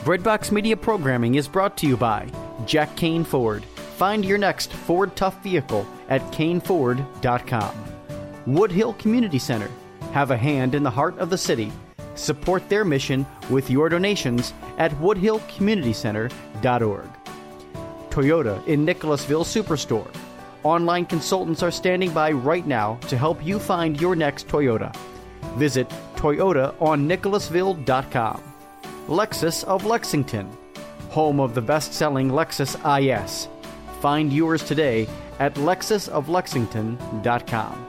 Breadbox Media programming is brought to you by Jack Kane Ford. Find your next Ford Tough vehicle at caneford.com. Woodhill Community Center. Have a hand in the heart of the city. Support their mission with your donations at woodhillcommunitycenter.org. Toyota in Nicholasville Superstore. Online consultants are standing by right now to help you find your next Toyota. Visit toyotaonnicholasville.com. Lexus of Lexington, home of the best-selling Lexus IS. Find yours today at lexusoflexington.com.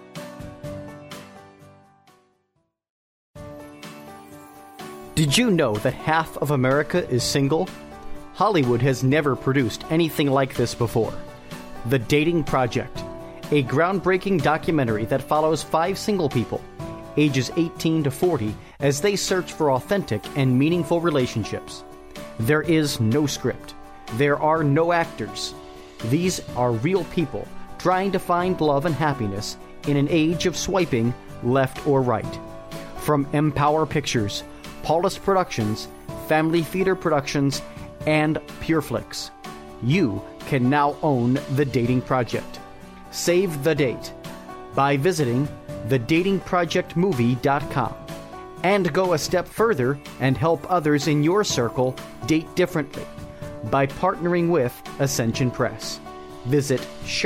Did you know that half of America is single? Hollywood has never produced anything like this before. The Dating Project, a groundbreaking documentary that follows 5 single people, ages 18 to 40, as they search for authentic and meaningful relationships. There is no script. There are no actors. These are real people trying to find love and happiness in an age of swiping left or right. From Empower Pictures, Paulus Productions, Family Theater Productions, and PureFlix, you can now own The Dating Project. Save the date by visiting thedatingprojectmovie.com and go a step further and help others in your circle date differently by partnering with Ascension Press. Visit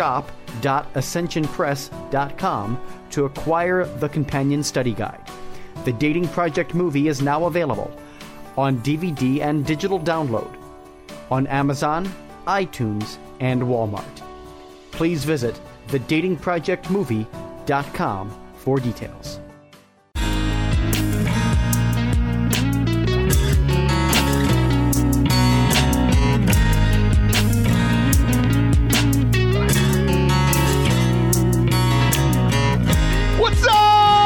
shop.ascensionpress.com to acquire the companion study guide. The Dating Project movie is now available on DVD and digital download on Amazon, iTunes, and Walmart. Please visit thedatingprojectmovie.com for details. What's up?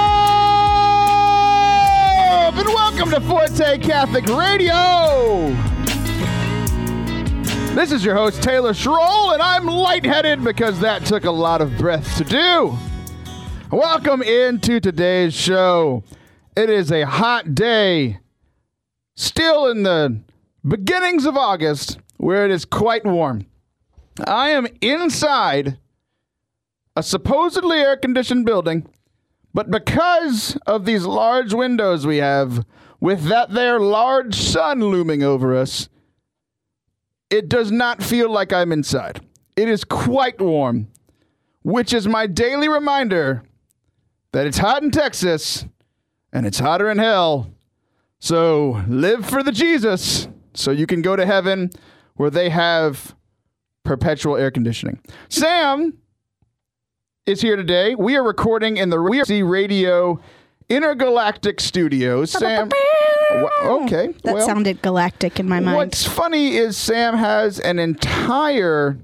And welcome to Forte Catholic Radio. This is your host, Taylor Schroll, and I'm lightheaded because that took a lot of breath to do. Welcome into today's show. It is a hot day, still in the beginnings of August, where it is quite warm. I am inside a supposedly air-conditioned building, but because of these large windows we have, with that there large sun looming over us, it does not feel like I'm inside. It is quite warm, which is my daily reminder that it's hot in Texas and it's hotter in hell. So live for the Jesus so you can go to heaven where they have perpetual air conditioning. Sam is here today. We are recording in the WeRC Radio Intergalactic Studios. Sam, okay. That sounded galactic in my mind. What's funny is Sam has an entire...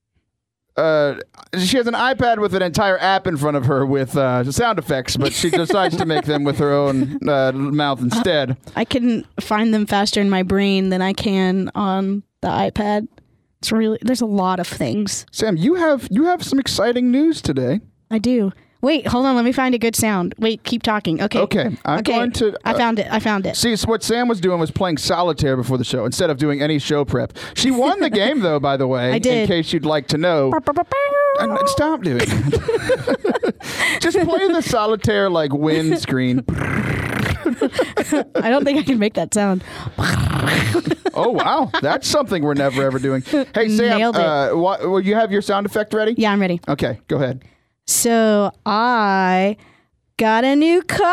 she has an iPad with an entire app in front of her with sound effects, but she decides to make them with her own mouth instead. I can find them faster in my brain than I can on the iPad. It's really, there's a lot of things. Sam, you have some exciting news today. I do. Wait, hold on. Let me find a good sound. Wait, keep talking. Okay. Okay. I'm going to... I found it. See, so what Sam was doing was playing solitaire before the show instead of doing any show prep. She won the game, though, by the way. I did. In case you'd like to know. And stop doing it. Just play the solitaire, like, windscreen. I don't think I can make that sound. Oh, wow. That's something we're never, ever doing. Hey, Sam, Nailed it. will you have your sound effect ready? Yeah, I'm ready. Okay, go ahead. So I got a new car.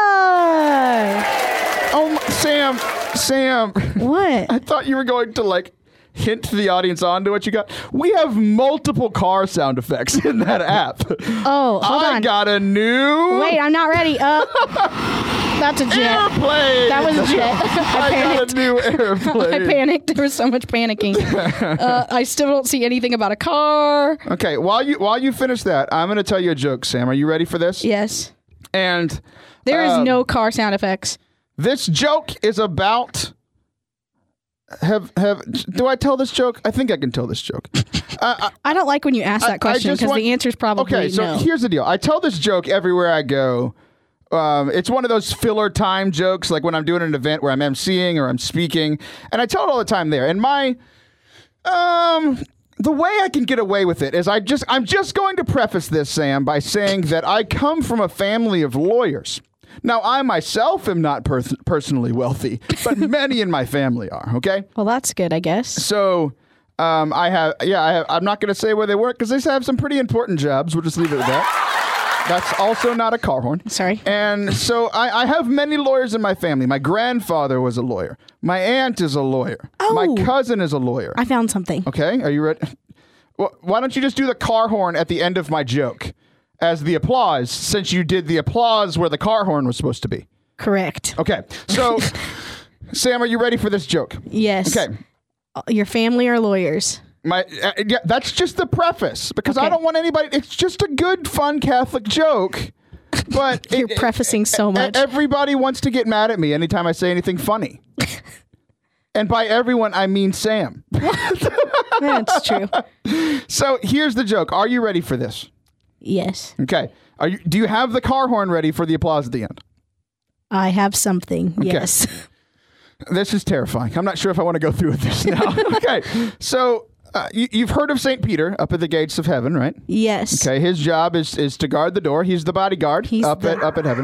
Oh, Sam. What? I thought you were going to, like, hint the audience on to what you got. We have multiple car sound effects in that app. Oh, hold on. I got a new... Wait, I'm not ready. That's a jet. Airplane. That was a jet. I got a new airplane. I panicked. There was so much panicking. I still don't see anything about a car. Okay, while you finish that, I'm going to tell you a joke, Sam. Are you ready for this? Yes. And there is no car sound effects. This joke is about... Do I tell this joke? I think I can tell this joke. I don't like when you ask that question because the answer is probably okay. So no. here's the deal. I tell this joke everywhere I go, It's one of those filler time jokes, like when I'm doing an event where I'm emceeing or I'm speaking, and I tell it all the time there. And my, the way I can get away with it is I'm just going to preface this, Sam, by saying that I come from a family of lawyers. Now, I myself am not personally wealthy, but many in my family are, okay? Well, that's good, I guess. So, I'm not going to say where they work because they have some pretty important jobs. We'll just leave it at that. That's also not a car horn. Sorry. And so I have many lawyers in my family. My grandfather was a lawyer. My aunt is a lawyer. Oh. My cousin is a lawyer. I found something. Okay, are you ready? Well, why don't you just do the car horn at the end of my joke as the applause, since you did the applause where the car horn was supposed to be? Correct. Okay, so Sam, are you ready for this joke? Yes. Okay. Your family are lawyers. Yeah, that's just the preface because Okay. I don't want anybody. It's just a good, fun Catholic joke, but You're prefacing so much. Everybody wants to get mad at me anytime I say anything funny, and by everyone I mean Sam. That's true. So here's the joke. Are you ready for this? Yes. Okay. Do you have the car horn ready for the applause at the end? I have something. Yes. This is terrifying. I'm not sure if I want to go through with this now. Okay. So you've heard of St. Peter up at the gates of heaven, right? Yes. Okay. His job is to guard the door. He's the bodyguard up at heaven.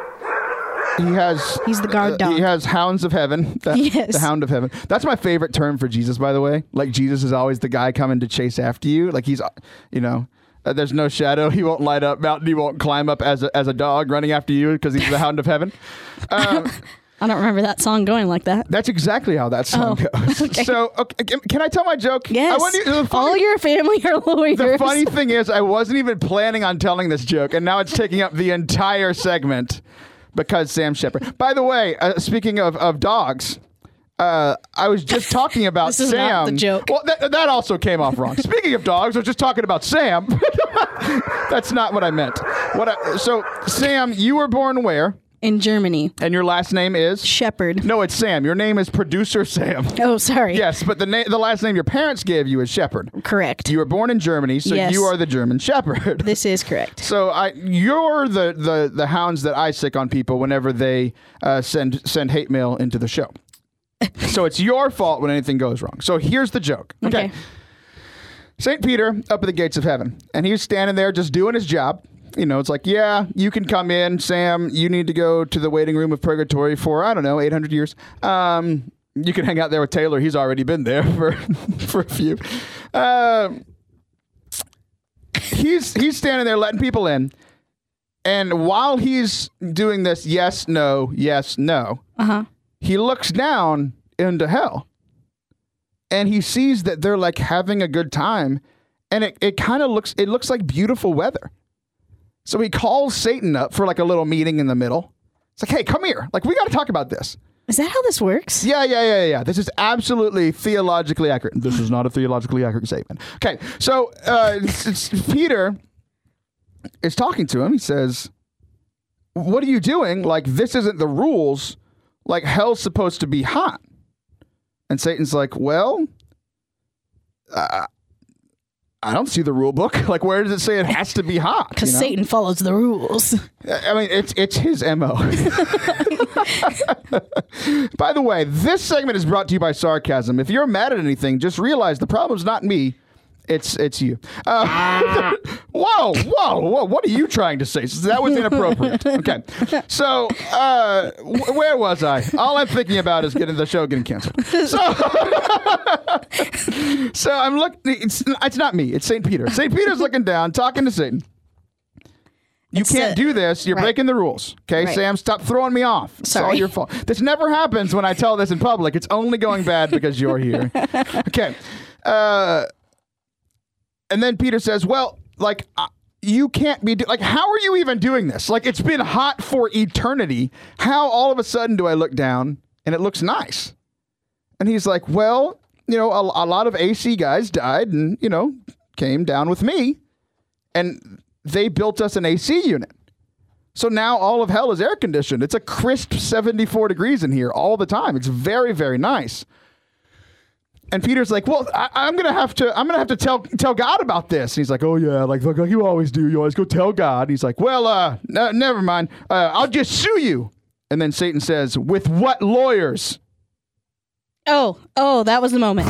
He's the guard dog. He has hounds of heaven. Yes. The hound of heaven. That's my favorite term for Jesus, by the way. Like Jesus is always the guy coming to chase after you. Like he's, there's no shadow he won't light up, mountain he won't climb up as a dog running after you because he's the hound of heaven. I don't remember that song going like that. That's exactly how that song goes. Okay. So, can I tell my joke? Yes. All your family are lawyers. The funny thing is, I wasn't even planning on telling this joke, and now it's taking up the entire segment because Sam Shepard. By the way, speaking of dogs, I was just talking about This is Sam. not the joke. Well, that also came off wrong. Speaking of dogs, I was just talking about Sam. That's not what I meant. So, Sam, you were born where? In Germany. And your last name is? Shepard. No, it's Sam. Your name is Producer Sam. Oh, sorry. Yes, but the last name your parents gave you is Shepard. Correct. You were born in Germany, so Yes. you are the German Shepherd. This is correct. So you're the hounds that I sick on people whenever they send hate mail into the show. So it's your fault when anything goes wrong. So here's the joke. Okay. St. Peter up at the gates of heaven, and he's standing there just doing his job. It's like, yeah, you can come in, Sam. You need to go to the waiting room of purgatory for, 800 years. You can hang out there with Taylor. He's already been there for a few. He's standing there letting people in. And while he's doing this yes, no, he looks down into hell. And he sees that they're like having a good time. And it kind of looks like beautiful weather. So he calls Satan up for like a little meeting in the middle. It's like, hey, come here. Like, we got to talk about this. Is that how this works? Yeah. This is absolutely theologically accurate. This is not a theologically accurate statement. Okay, so Peter is talking to him. He says, what are you doing? Like, this isn't the rules. Like, hell's supposed to be hot. And Satan's like, well, I don't see the rule book. Like, where does it say it has to be hot? Because Satan follows the rules. I mean, it's his MO. By the way, this segment is brought to you by sarcasm. If you're mad at anything, just realize the problem's not me. It's you. Whoa. What are you trying to say? That was inappropriate. Okay. So, where was I? All I'm thinking about is getting canceled. So I'm looking. It's not me. It's St. Peter. St. Peter's looking down, talking to Satan. You can't do this. You're breaking the rules. Okay, Right. Sam, stop throwing me off. It's all Sorry. your fault. This never happens when I tell this in public. It's only going bad because you're here. Okay. And then Peter says, well, like, you can't be, like, how are you even doing this? Like, it's been hot for eternity. How all of a sudden do I look down and it looks nice? And he's like, well, a lot of AC guys died and, came down with me. And they built us an AC unit. So now all of hell is air conditioned. It's a crisp 74 degrees in here all the time. It's very, very nice. And Peter's like, well, I'm gonna have to tell God about this. And he's like, oh yeah, like you always do. You always go tell God. And he's like, well, no, never mind. I'll just sue you. And then Satan says, with what lawyers? Oh, that was the moment.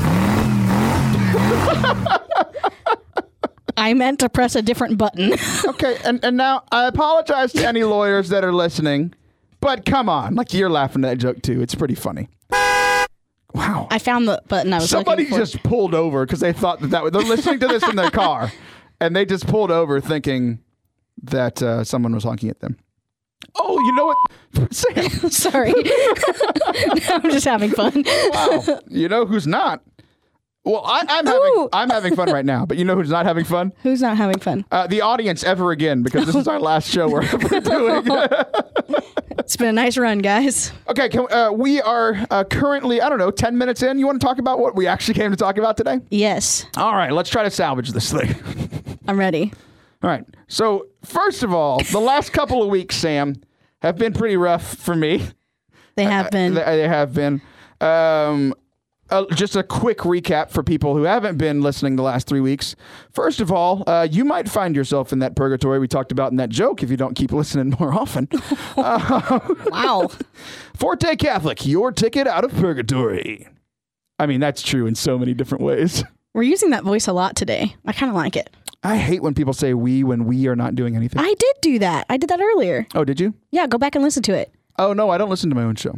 I meant to press a different button. Okay, and now I apologize to any lawyers that are listening, but come on, like you're laughing at that joke too. It's pretty funny. Wow. I found the button I was Somebody looking for. just pulled over because they thought they're listening to this in their car, and they just pulled over thinking that someone was honking at them. Oh, you know what? Sam. Sorry. I'm just having fun. Wow. You know who's not? Well, I'm having fun right now, but you know who's not having fun? Who's not having fun? The audience ever again, because this is our last show we're ever doing. It's been a nice run, guys. Okay, we are currently, 10 minutes in. You want to talk about what we actually came to talk about today? Yes. All right, let's try to salvage this thing. I'm ready. All right. So, first of all, the last couple of weeks, Sam, have been pretty rough for me. They have been. They have been. Just a quick recap for people who haven't been listening the last 3 weeks. First of all, you might find yourself in that purgatory we talked about in that joke if you don't keep listening more often. Wow. Forte Catholic, your ticket out of purgatory. I mean, that's true in so many different ways. We're using that voice a lot today. I kind of like it. I hate when people say we when we are not doing anything. I did do that. I did that earlier. Oh, did you? Yeah, go back and listen to it. Oh, no, I don't listen to my own show.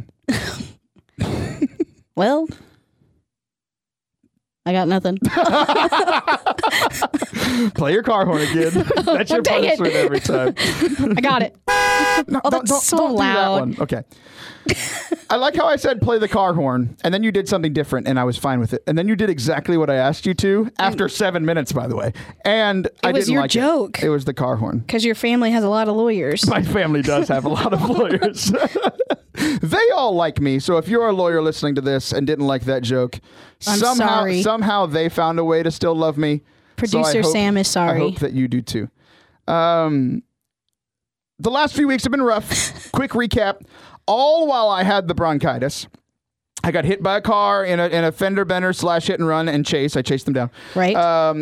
Well, I got nothing. Play your car horn again. That's your Dang it. punishment every time. I got it. No, Oh, that's so don't do that loud. one. Okay. I like how I said play the car horn, and then you did something different, and I was fine with it. And then you did exactly what I asked you to after 7 minutes, by the way. And I was didn't your like joke. It was the car horn. Because your family has a lot of lawyers. My family does have a lot of lawyers. They all like me. So if you're a lawyer listening to this and didn't like that joke, I'm sorry. somehow they found a way to still love me. Producer Sam is sorry. I hope that you do too. The last few weeks have been rough. Quick recap. All while I had the bronchitis, I got hit by a car in a fender bender / hit and run and chase. I chased them down. Right.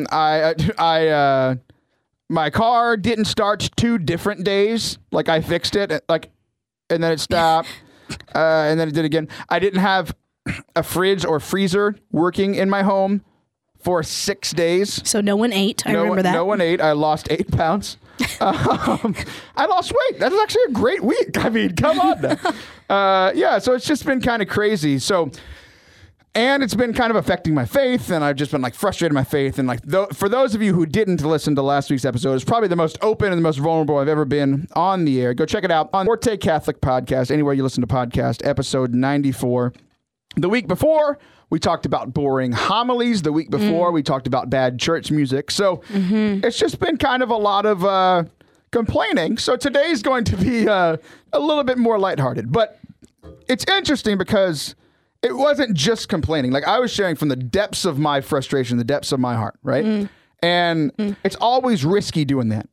My car didn't start 2 different days. Like I fixed it, and then it stopped, and then it did again. I didn't have a fridge or freezer working in my home for 6 days. So no one ate. I remember that. No one ate. I lost 8 pounds. I lost weight. That is actually a great week. I mean, come on now. Yeah, so it's just been kind of crazy. And it's been kind of affecting my faith, and I've just been frustrated in my faith. And for those of you who didn't listen to last week's episode, it's probably the most open and the most vulnerable I've ever been on the air. Go check it out on Forte Catholic Podcast, anywhere you listen to podcast, episode 94. The week before, we talked about boring homilies. The week before, we talked about bad church music. So it's just been kind of a lot of complaining. So today's going to be a little bit more lighthearted. But it's interesting because it wasn't just complaining. I was sharing from the depths of my frustration, the depths of my heart, right? And it's always risky doing that.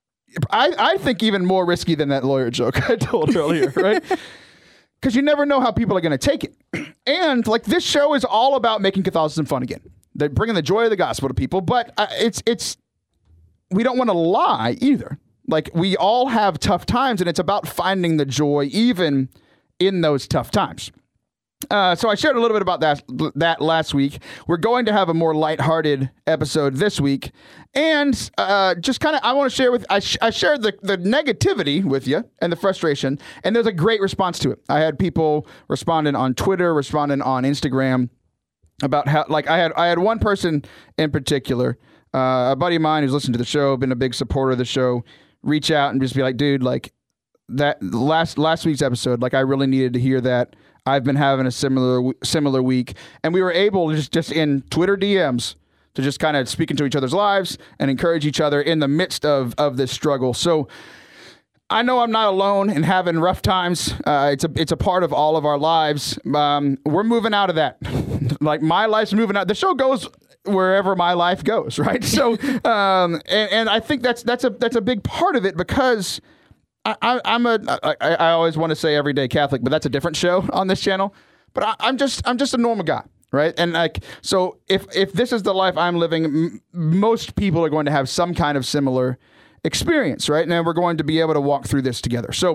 I think even more risky than that lawyer joke I told earlier, right? Because you never know how people are going to take it. And this show is all about making Catholicism fun again. They're bringing the joy of the gospel to people, but it's we don't want to lie either. We all have tough times, and it's about finding the joy even in those tough times. So I shared a little bit about that last week. We're going to have a more lighthearted episode this week. And just kind of, I want to share I shared the negativity with you and the frustration, and there's a great response to it. I had people responding on Twitter, responding on Instagram about how, I had one person in particular, a buddy of mine who's listened to the show, been a big supporter of the show, reach out and just be like, dude, that last week's episode, I really needed to hear that. I've been having a similar week, and we were able to just in Twitter DMs to just kind of speak into each other's lives and encourage each other in the midst of this struggle. So I know I'm not alone in having rough times. It's a part of all of our lives. We're moving out of that. My life's moving out. The show goes wherever my life goes, right? So and I think that's a big part of it because I always want to say everyday Catholic, but that's a different show on this channel. But I'm just a normal guy. right? And like, so if this is the life I'm living, most people are going to have some kind of similar experience, right? And then we're going to be able to walk through this together. So,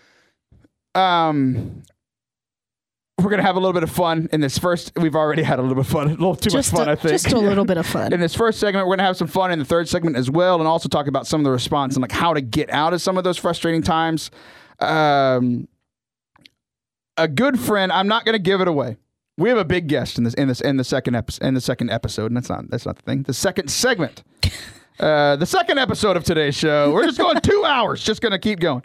we're going to have a little bit of fun in this first. We've already had a little bit of fun. A little too much fun, I think. Just a little bit of fun. In this first segment, we're going to have some fun in the third segment as well, and also talk about some of the response and like how to get out of some of those frustrating times. A good friend, I'm not going to give it away. We have a big guest in the second episode, and that's not the thing. The second segment. The second episode of today's show. We're just going 2 hours. Just going to keep going.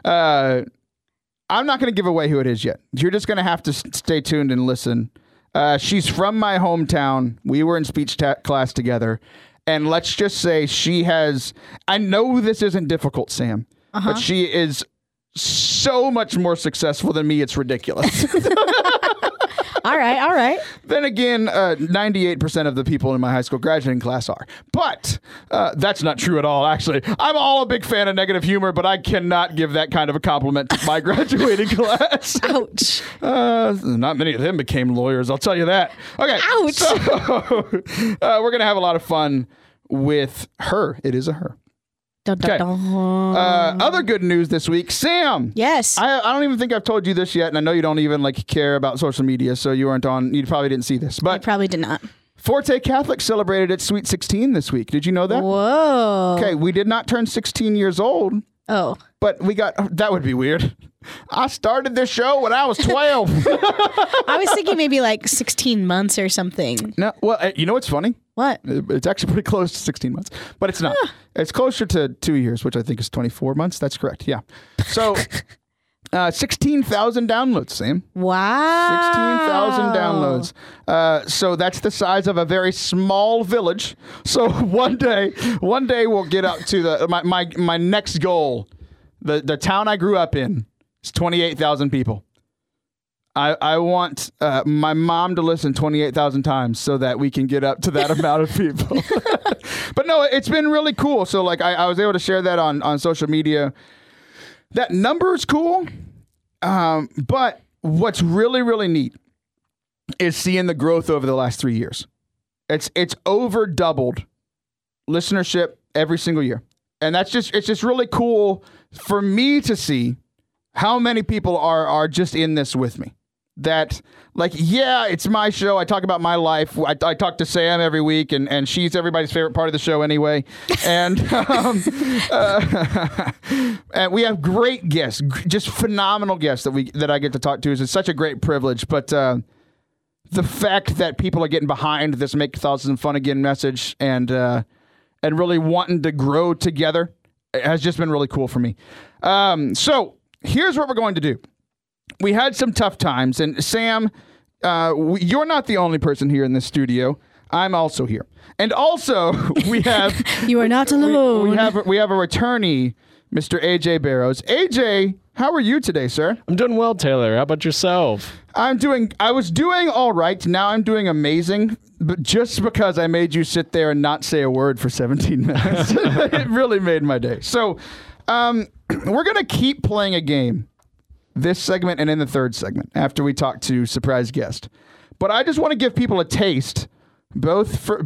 I'm not going to give away who it is yet. You're just going to have to stay tuned and listen. She's from my hometown. We were in speech class together. And let's just say she has... I know this isn't difficult, Sam, but she is so much more successful than me. It's ridiculous. All right. Then again, 98% of the people in my high school graduating class are. But that's not true at all, actually. I'm all a big fan of negative humor, but I cannot give that kind of a compliment to my graduating class. Ouch. Not many of them became lawyers, I'll tell you that. Okay. Ouch. So, we're going to have a lot of fun with her. It is a her. Okay. Other good news this week, Sam. Yes. I don't even think I've told you this yet, and I know you don't even like care about social media, so you probably didn't see this. But I probably did not. Forte Catholic celebrated its Sweet 16 this week. Did you know that? Whoa. Okay, we did not turn 16 years old. Oh. But that would be weird. I started this show when I was 12. I was thinking maybe like 16 months or something. No, well, you know what's funny? What? It's actually pretty close to 16 months, but it's not. It's closer to 2 years, which I think is 24 months. That's correct. Yeah. So 16,000 downloads, Sam. Wow. 16,000 downloads. So that's the size of a very small village. So one day we'll get up to my next goal. The town I grew up in is 28,000 people. I want my mom to listen 28,000 times so that we can get up to that amount of people. But no, it's been really cool. So like I was able to share that on social media. That number is cool. But what's really, really neat is seeing the growth over the last 3 years. It's over doubled listenership every single year. And it's just really cool for me to see how many people are just in this with me. That, like, yeah, it's my show. I talk about my life. I talk to Sam every week, and she's everybody's favorite part of the show anyway. And and we have great guests, just phenomenal guests that I get to talk to. It's such a great privilege. But the fact that people are getting behind this Make Catholicism Fun Again message and really wanting to grow together has just been really cool for me. So here's what we're going to do. We had some tough times, and Sam, you're not the only person here in this studio. I'm also here, and also we have you are not alone. We have a returnee, Mr. AJ Barrows. AJ, how are you today, sir? I'm doing well, Taylor. How about yourself? I was doing all right. Now I'm doing amazing, but just because I made you sit there and not say a word for 17 minutes, it really made my day. So, we're gonna keep playing a game. This segment and in the third segment after we talk to surprise guest. But I just want to give people a taste, both for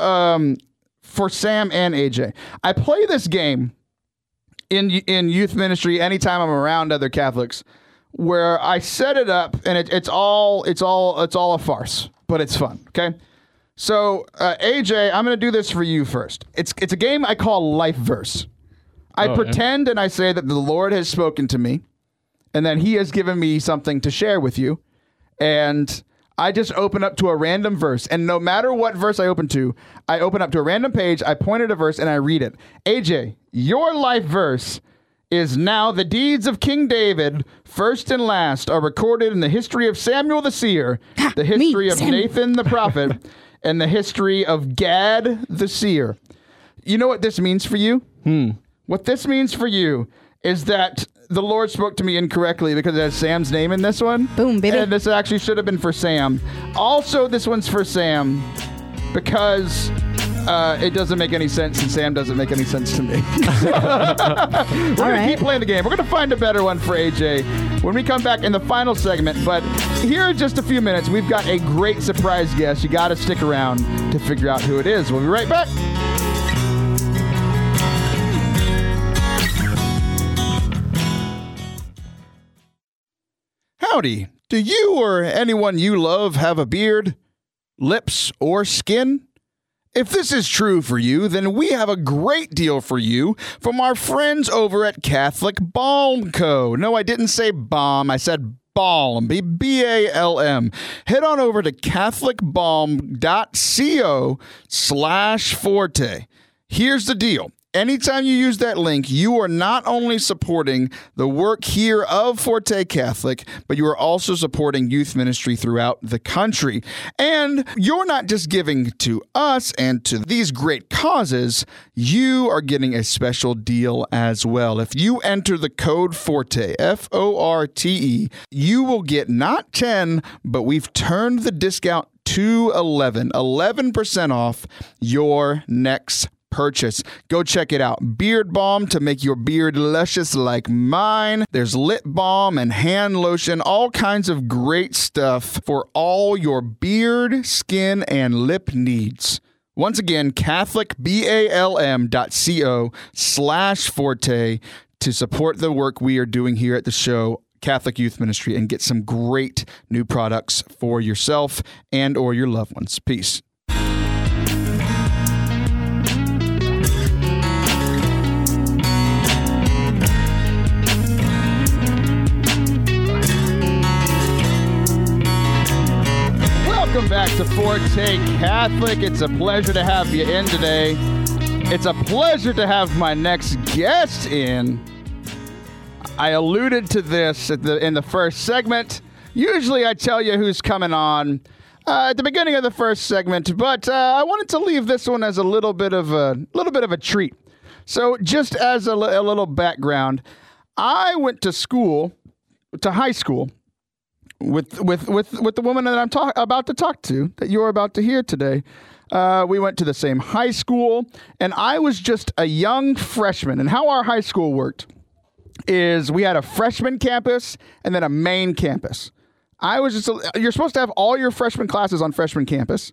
Sam and AJ. I play this game in youth ministry anytime I'm around other Catholics, where I set it up and it's all a farce, but it's fun. Okay, so AJ, I'm going to do this for you first. It's a game I call Life Verse. I pretend and I say that the Lord has spoken to me. And then he has given me something to share with you. And I just open up to a random verse. And no matter what verse I open up to a random page, I point at a verse and I read it. AJ, your life verse is now the deeds of King David, first and last, are recorded in the history of Samuel the seer, the history of Nathan the prophet, and the history of Gad the seer. You know what this means for you? What this means for you is that the Lord spoke to me incorrectly because it has Sam's name in this one. Boom, baby. And this actually should have been for Sam. Also, this one's for Sam because It doesn't make any sense, and Sam doesn't make any sense to me. We're going to keep playing the game. We're going to find a better one for AJ when we come back in the final segment. But here in just a few minutes, we've got a great surprise guest. You got to stick around to figure out who it is. We'll be right back. Howdy. Do you or anyone you love have a beard, lips, or skin? If this is true for you, then we have a great deal for you from our friends over at Catholic Balm Co. No, I didn't say bomb. I said Balm, B-A-L-M. Head on over to catholicbalm.co/forte. Here's the deal. Anytime you use that link, you are not only supporting the work here of Forte Catholic, but you are also supporting youth ministry throughout the country. And you're not just giving to us and to these great causes, you are getting a special deal as well. If you enter the code FORTE, F-O-R-T-E, you will get not 10, but we've turned the discount to 11% off your next purchase. Go check it out. Beard balm to make your beard luscious like mine. There's lip balm and hand lotion, all kinds of great stuff for all your beard, skin, and lip needs. Once again, catholicbalm.co/forte to support the work we are doing here at the show, Catholic Youth Ministry, and get some great new products for yourself and or your loved ones. Peace. Welcome back to Forte Catholic. It's a pleasure to have you in today. It's a pleasure to have my next guest in. I alluded to this in the first segment. Usually I tell you who's coming on at the beginning of the first segment, but I wanted to leave this one as a little bit of a treat. So just as a little background, I went to high school with the woman that I'm about to talk to, that you're about to hear today. We went to the same high school, and I was just a young freshman. And how our high school worked is we had a freshman campus and then a main campus. You're supposed to have all your freshman classes on freshman campus.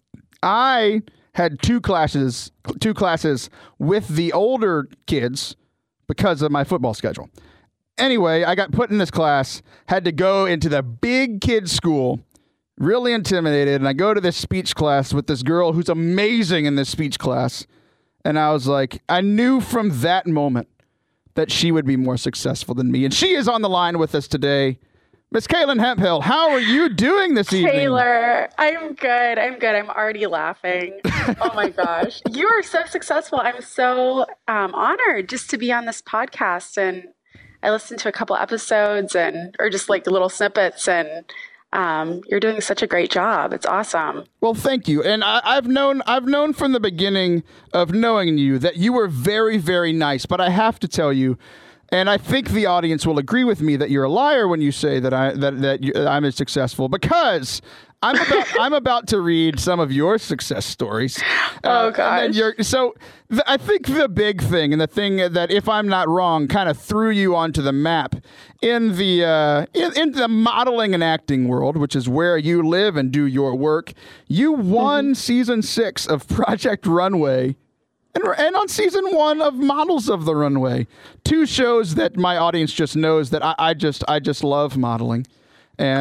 I had two classes with the older kids because of my football schedule. Anyway, I got put in this class, had to go into the big kids school, really intimidated, and I go to this speech class with this girl who's amazing in this speech class, and I was like, I knew from that moment that she would be more successful than me, and she is on the line with us today. Miss Kaylin Hemphill, how are you doing this evening? Taylor, I'm good. I'm already laughing. Oh my gosh. You are so successful. I'm so honored just to be on this podcast, and I listened to a couple episodes or just like little snippets, and you're doing such a great job. It's awesome. Well, thank you. And I've known from the beginning of knowing you that you were very, very nice. But I have to tell you, and I think the audience will agree with me, that you're a liar when you say that I'm successful, because I'm about to read some of your success stories. Oh gosh! I think the big thing, and the thing that, if I'm not wrong, kind of threw you onto the map in the modeling and acting world, which is where you live and do your work. You won season 6 of Project Runway. And on season 1 of Models of the Runway, 2 shows that my audience just knows that I just love modeling, and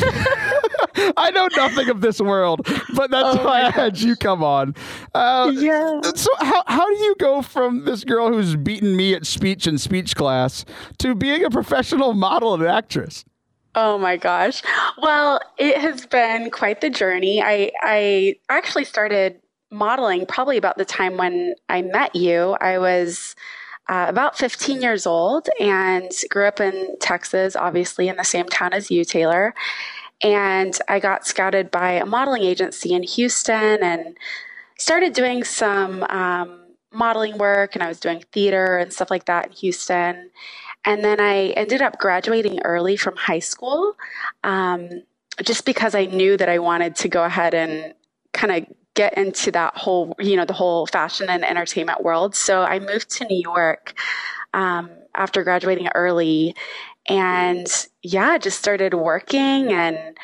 I know nothing of this world, but that's why I had you come on. Yeah. So how do you go from this girl who's beaten me at speech and speech class to being a professional model and actress? Oh my gosh. Well, it has been quite the journey. I actually started modeling probably about the time when I met you. I was about 15 years old and grew up in Texas, obviously in the same town as you, Taylor. And I got scouted by a modeling agency in Houston and started doing some modeling work, and I was doing theater and stuff like that in Houston. And then I ended up graduating early from high school just because I knew that I wanted to go ahead and kind of get into that whole, the whole fashion and entertainment world. So I moved to New York after graduating early, and just started working. And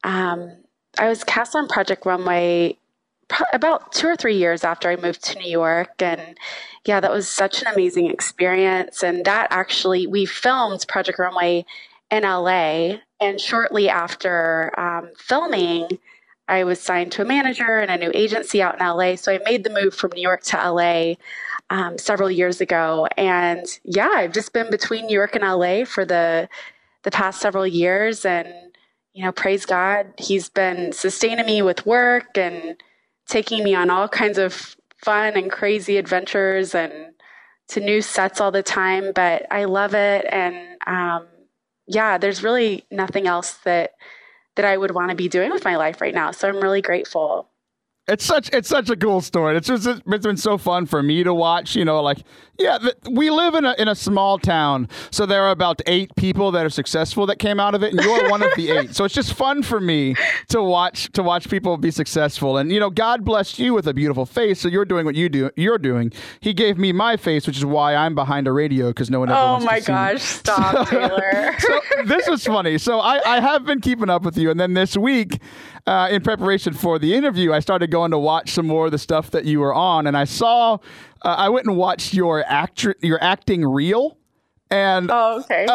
I was cast on Project Runway about 2 or 3 years after I moved to New York. And that was such an amazing experience. And that actually, we filmed Project Runway in LA. And shortly after filming, I was signed to a manager and a new agency out in LA. So I made the move from New York to LA several years ago. And I've just been between New York and LA for the past several years. And, praise God, he's been sustaining me with work and taking me on all kinds of fun and crazy adventures and to new sets all the time. But I love it. And there's really nothing else that I would want to be doing with my life right now. So I'm really grateful. It's such a cool story. It's been so fun for me to watch. We live in a small town, so there are about 8 people that are successful that came out of it, and you're one of the 8. So it's just fun for me to watch people be successful. And God blessed you with a beautiful face, so you're doing what you're doing. He gave me my face, which is why I'm behind a radio, because no one ever wants to see me. Oh my gosh! Stop, Taylor. So this is funny. So I have been keeping up with you, and then this week, in preparation for the interview, I started going to watch some more of the stuff that you were on, and I saw. I went and watched your acting reel, and okay.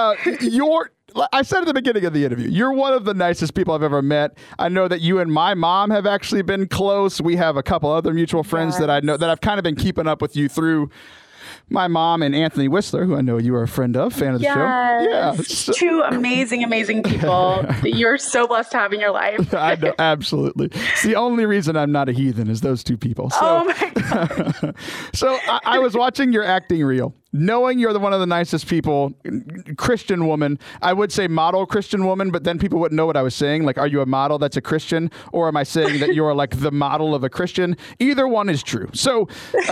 I said at the beginning of the interview, you're one of the nicest people I've ever met. I know that you and my mom have actually been close. We have a couple other mutual friends that I know that I've kind of been keeping up with you through. My mom and Anthony Whistler, who I know you are a fan of the show. Yeah. So. 2 amazing people that you're so blessed to have in your life. I know, absolutely. It's the only reason I'm not a heathen is those 2 people. So, oh my God. So I was watching your acting reel, knowing you're one of the nicest people, Christian woman. I would say model Christian woman, but then people wouldn't know what I was saying. Like, are you a model that's a Christian? Or am I saying that you're like the model of a Christian? Either one is true. So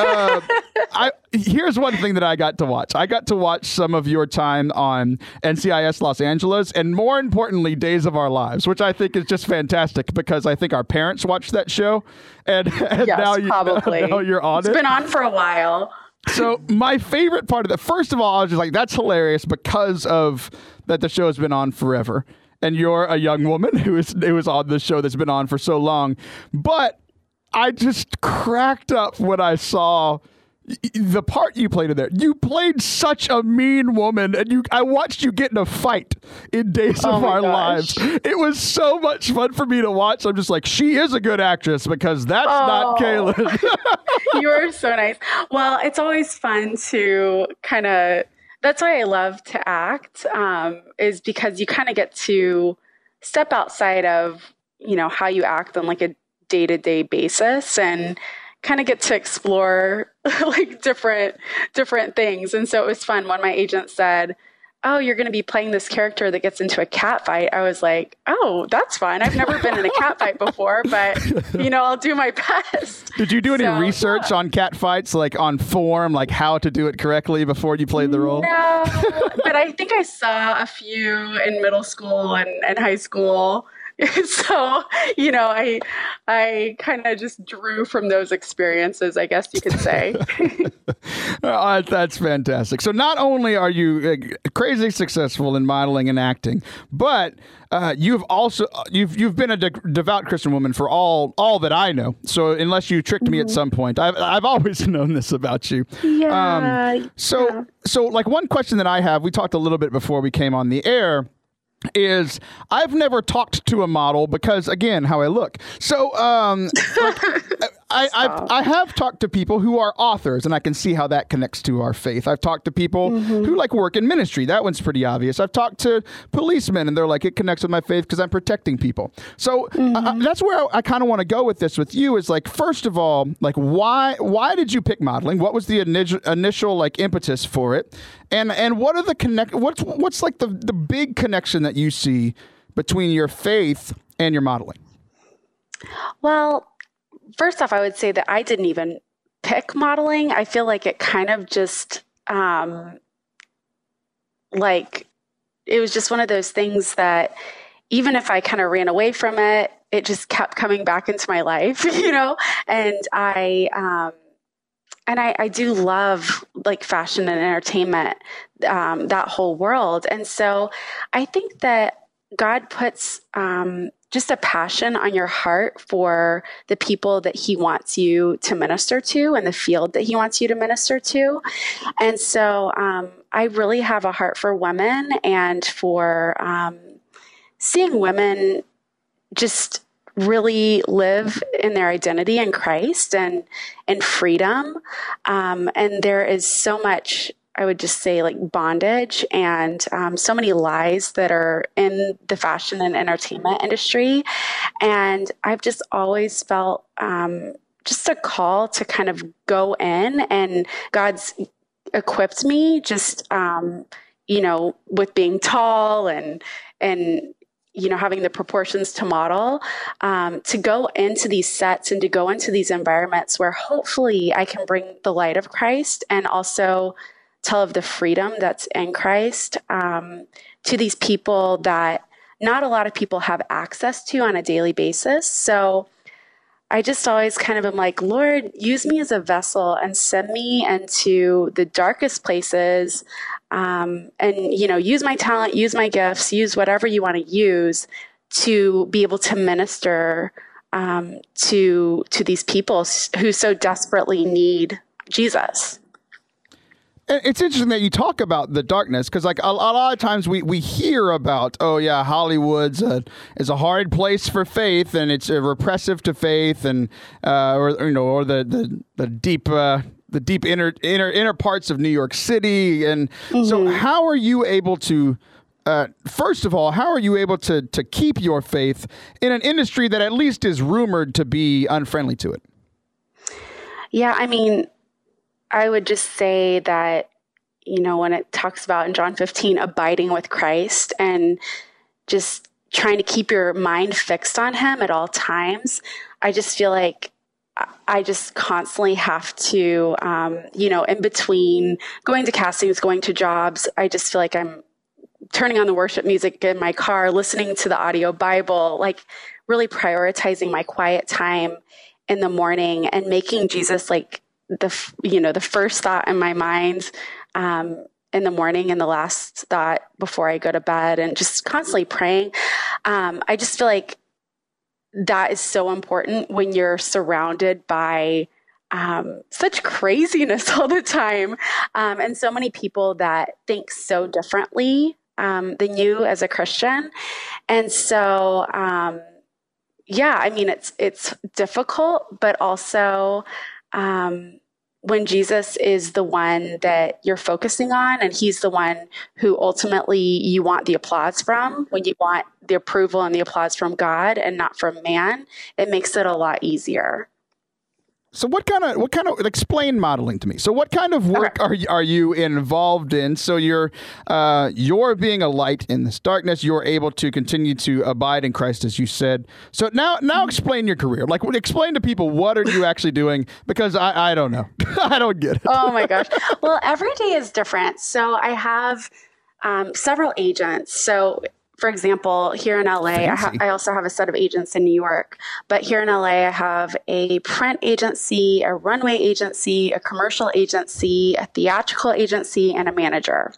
here's one thing that I got to watch. I got to watch some of your time on NCIS Los Angeles, and more importantly, Days of Our Lives, which I think is just fantastic because I think our parents watched that show. And yes, probably. Now you're on It's it. been on for a while. So my favorite part of that, first of all, I was just like, that's hilarious because of that the show has been on forever. And you're a young woman who was on the show that's been on for so long. But I just cracked up when I saw the part you played in there. You played such a mean woman, and I watched you get in a fight in Days of Our Lives. It was so much fun for me to watch. I'm just like, she is a good actress because that's not Kaylin. You are so nice. Well, it's always fun to that's why I love to act, is because you kind of get to step outside of, how you act on like a day-to-day basis and kind of get to explore like different things. And so it was fun when my agent said, oh, you're going to be playing this character that gets into a cat fight. I was like, oh, that's fun. I've never been in a cat fight before, but I'll do my best. Did you do any research on cat fights, like on form, like how to do it correctly before you played the role? No, but I think I saw a few in middle school and high school. So, I kind of just drew from those experiences, I guess you could say. That's fantastic. So not only are you crazy successful in modeling and acting, but you've been a devout Christian woman for all that I know. So unless you tricked me at some point, I've always known this about you. Yeah. So like one question that I have, we talked a little bit before we came on the air, is I've never talked to a model because, again, how I look. So I have talked to people who are authors, and I can see how that connects to our faith. I've talked to people who like work in ministry. That one's pretty obvious. I've talked to policemen, and they're like, it connects with my faith because I'm protecting people. So that's where I kind of want to go with this with you is like, first of all, like why did you pick modeling? What was the initial like impetus for it? And what are the what's like the big connection that you see between your faith and your modeling? Well, first off, I would say that I didn't even pick modeling. I feel like it kind of just like it was just one of those things that even if I kind of ran away from it, it just kept coming back into my life, you know, and I do love like fashion and entertainment, that whole world. And so I think that God puts just a passion on your heart for the people that he wants you to minister to and the field that he wants you to minister to. And so I really have a heart for women and for seeing women just really live in their identity in Christ and freedom. And there is so much, I would just say, like bondage and so many lies that are in the fashion and entertainment industry. And I've just always felt just a call to kind of go in, and God's equipped me just, you know, with being tall and, you know, having the proportions to model, to go into these sets and to go into these environments where hopefully I can bring the light of Christ and also tell of the freedom that's in Christ to these people that not a lot of people have access to on a daily basis. So I just always kind of am like, Lord, use me as a vessel and send me into the darkest places, and, you know, use my talent, use my gifts, use whatever you want to use to be able to minister to these people who so desperately need Jesus. It's interesting that you talk about the darkness, because like a lot of times we hear about, oh yeah, Hollywood's is a hard place for faith, and it's repressive to faith, and or the deep inner parts of New York City, and so how are you able to? First of all, how are you able to keep your faith in an industry that at least is rumored to be unfriendly to it? Yeah, I mean, I would just say that, you know, when it talks about in John 15, abiding with Christ and just trying to keep your mind fixed on him at all times, I just feel like I just constantly have to, you know, in between going to castings, going to jobs, I just feel like I'm turning on the worship music in my car, listening to the audio Bible, like really prioritizing my quiet time in the morning and making Jesus like the first thought in my mind in the morning and the last thought before I go to bed, and just constantly praying. I just feel like that is so important when you're surrounded by such craziness all the time, and so many people that think so differently than you as a Christian. And so, yeah, I mean, it's difficult, but also when Jesus is the one that you're focusing on, and he's the one who ultimately you want the applause from, when you want the approval and the applause from God and not from man, it makes it a lot easier. So what kind of explain modeling to me? So what kind of work are you involved in? So you're being a light in this darkness. You're able to continue to abide in Christ, as you said. So now explain your career. Like, explain to people, what are you actually doing? Because I don't know. I don't get it. Oh my gosh. Well, every day is different. So I have several agents. So for example, here in LA, I also have a set of agents in New York, but here in LA, I have a print agency, a runway agency, a commercial agency, a theatrical agency, and a manager.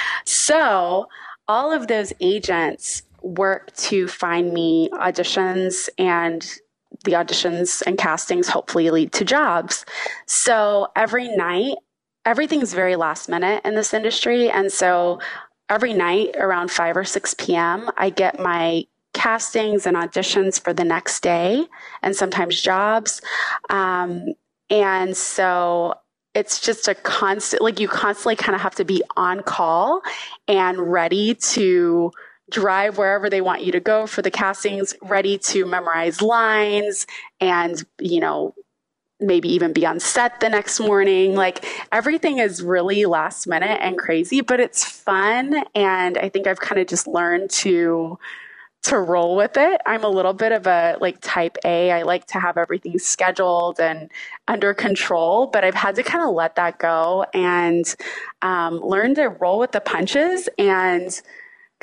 So all of those agents work to find me auditions, and the auditions and castings hopefully lead to jobs. So every night, everything's very last minute in this industry. And so every night around 5 or 6 p.m., I get my castings and auditions for the next day, and sometimes jobs. And so it's just a constant, like you constantly kind of have to be on call and ready to drive wherever they want you to go for the castings, ready to memorize lines and, you know, maybe even be on set the next morning. Like everything is really last minute and crazy, but it's fun. And I think I've kind of just learned to roll with it. I'm a little bit of a like type A. I like to have everything scheduled and under control, but I've had to kind of let that go and learn to roll with the punches and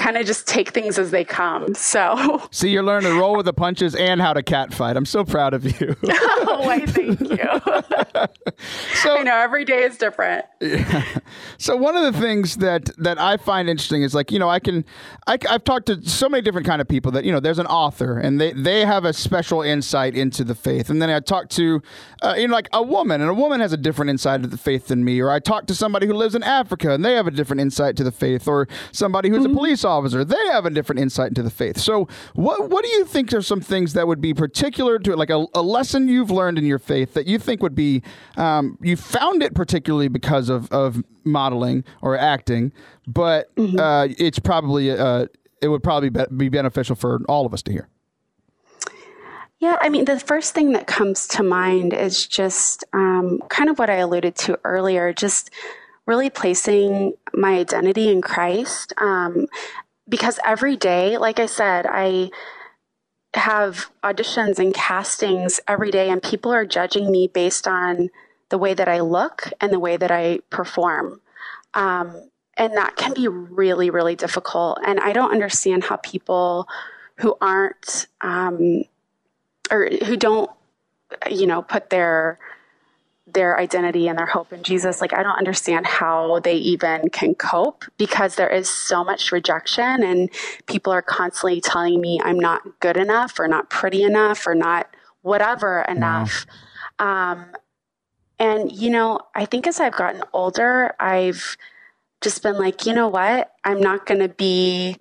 kind of just take things as they come. So See, you're learning to roll with the punches and how to catfight. I'm so proud of you. oh, why, thank you. So I know every day is different. So one of the things that I find interesting is like, I've talked to so many different kind of people that, there's an author and they have a special insight into the faith. And then I talked to, like a woman, and a woman has a different insight of the faith than me. Or I talked to somebody who lives in Africa and they have a different insight to the faith. Or somebody who's a police officer, they have a different insight into the faith. So what do you think are some things that would be particular to it, like a lesson you've learned in your faith that you think would be, you found it particularly because of modeling or acting, but it's probably, it would probably be beneficial for all of us to hear? Yeah, I mean, the first thing that comes to mind is just kind of what I alluded to earlier, just really placing my identity in Christ. Because every day, like I said, I have auditions and castings every day, and people are judging me based on the way that I look and the way that I perform. And that can be really, really difficult. And I don't understand how people who aren't, or who don't, put their identity and their hope in Jesus, like, I don't understand how they even can cope, because there is so much rejection and people are constantly telling me I'm not good enough or not pretty enough or not whatever enough. Wow. And, I think as I've gotten older, I've just been like, you know what? I'm not going to be,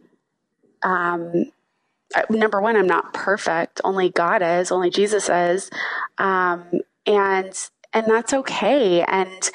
number one, I'm not perfect. Only God is, only Jesus is. And that's okay. And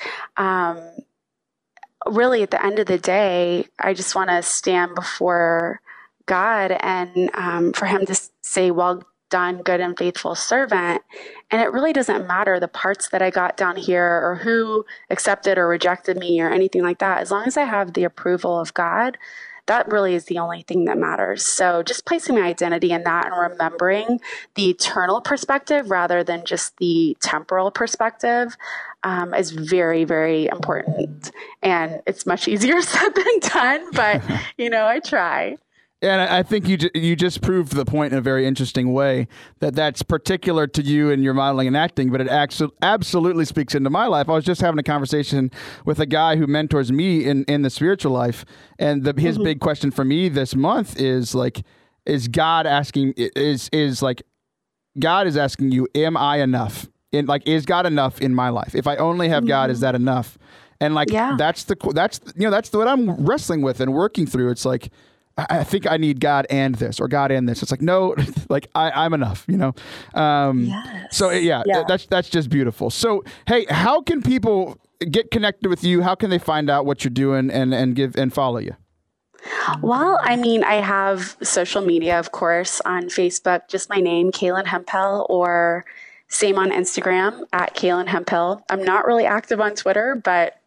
really, at the end of the day, I just want to stand before God and for him to say, well done, good and faithful servant. And it really doesn't matter the parts that I got down here or who accepted or rejected me or anything like that. As long as I have the approval of God, that really is the only thing that matters. So just placing my identity in that and remembering the eternal perspective rather than just the temporal perspective is very, very important. And it's much easier said than done, but, I try. And I think you just proved the point in a very interesting way, that's particular to you and your modeling and acting, but it absolutely speaks into my life. I was just having a conversation with a guy who mentors me in the spiritual life, and his big question for me this month is like, God is asking you, am I enough? Is God enough in my life? If I only have God, is that enough? And that's what I'm wrestling with and working through. It's like, I think I need God and this, or God and this. It's like, no, like I'm enough, Yes. So yeah, that's just beautiful. So, hey, how can people get connected with you? How can they find out what you're doing and follow you? Well, I mean, I have social media, of course, on Facebook, just my name, Kaylin Hemphill, or same on Instagram at Kaylin Hemphill. I'm not really active on Twitter, but,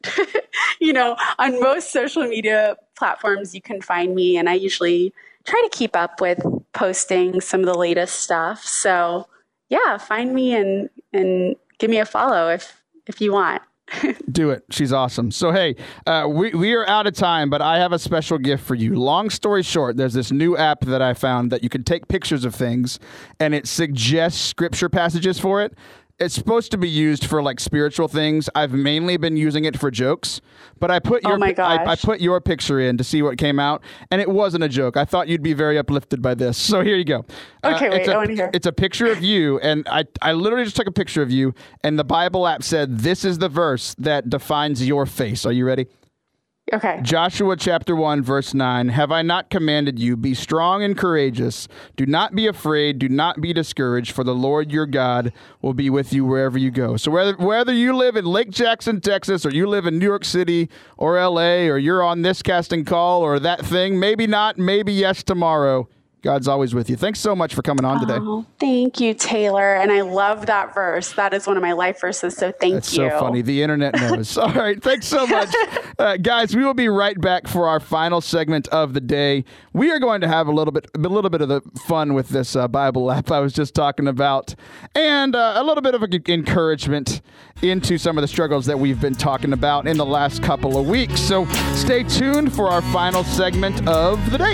on most social media platforms, you can find me. And I usually try to keep up with posting some of the latest stuff. So yeah, find me and give me a follow if you want. Do it. She's awesome. So, hey, we are out of time, but I have a special gift for you. Long story short, there's this new app that I found that you can take pictures of things and it suggests scripture passages for it. It's supposed to be used for like spiritual things. I've mainly been using it for jokes, but I put I put your picture in to see what came out, and it wasn't a joke. I thought you'd be very uplifted by this. So here you go. Okay, wait, I want to hear. It's a picture of you, and I literally just took a picture of you, and the Bible app said, this is the verse that defines your face. Are you ready? Okay. Joshua chapter 1, verse 9. Have I not commanded you, be strong and courageous. Do not be afraid. Do not be discouraged, for the Lord your God will be with you wherever you go. So whether you live in Lake Jackson, Texas, or you live in New York City or LA, or you're on this casting call or that thing, maybe not, maybe yes tomorrow, God's always with you. Thanks so much for coming on today. Oh, thank you, Taylor. And I love that verse. That is one of my life verses. So thank That's you. so funny. The internet knows. All right. Thanks so much. Guys, we will be right back for our final segment of the day. We are going to have a little bit of the fun with this Bible app I was just talking about, and a little bit of encouragement into some of the struggles that we've been talking about in the last couple of weeks. So stay tuned for our final segment of the day.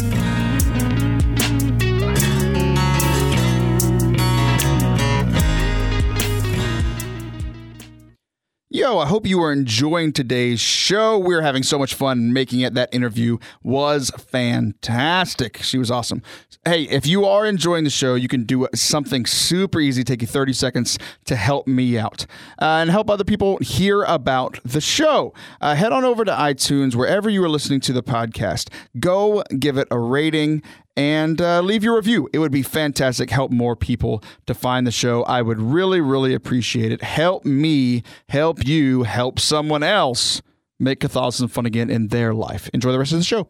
Yo, I hope you are enjoying today's show. We're having so much fun making it. That interview was fantastic. She was awesome. Hey, if you are enjoying the show, you can do something super easy. Take you 30 seconds to help me out and help other people hear about the show. Head on over to iTunes, wherever you are listening to the podcast. Go give it a rating and leave your review. It would be fantastic. Help more people to find the show. I would really, really appreciate it. Help me, help you, help someone else make Catholicism fun again in their life. Enjoy the rest of the show.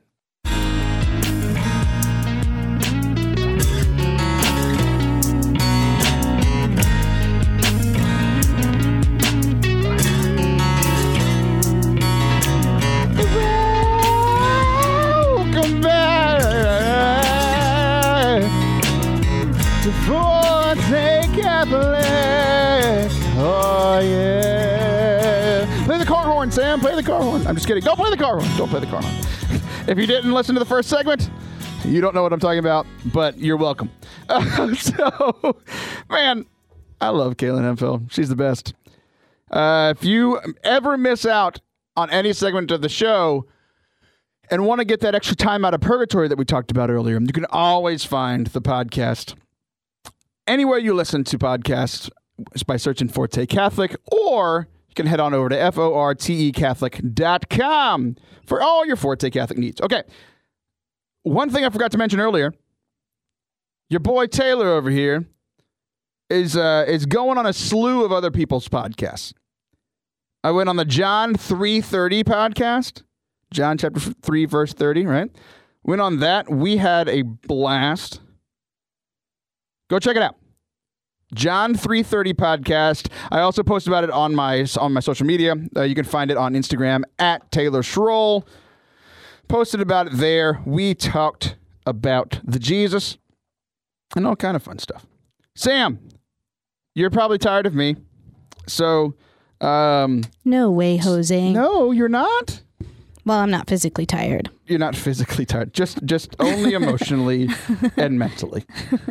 Welcome back to Forte Catholic. Oh, yeah. Play the car horn, Sam. Play the car horn. I'm just kidding. Don't play the car horn. Don't play the car horn. If you didn't listen to the first segment, you don't know what I'm talking about, but you're welcome. So, man, I love Kaylin Hemphill. She's the best. If you ever miss out on any segment of the show and want to get that extra time out of purgatory that we talked about earlier, you can always find the podcast anywhere you listen to podcasts by searching Forte Catholic, or you can head on over to fortecatholic.com for all your Forte Catholic needs. Okay. One thing I forgot to mention earlier, your boy Taylor over here is going on a slew of other people's podcasts. I went on the John 3:30 podcast, John chapter 3, verse 30, right? Went on that. We had a blast. Go check it out. John 3:30 podcast. I also posted about it on my social media. You can find it on Instagram at Taylor Schroll. Posted about it there. We talked about the Jesus and all kind of fun stuff. Sam, you're probably tired of me. So, No way, Jose. no, you're not. Well, I'm not physically tired. You're not physically tired. Just only emotionally and mentally.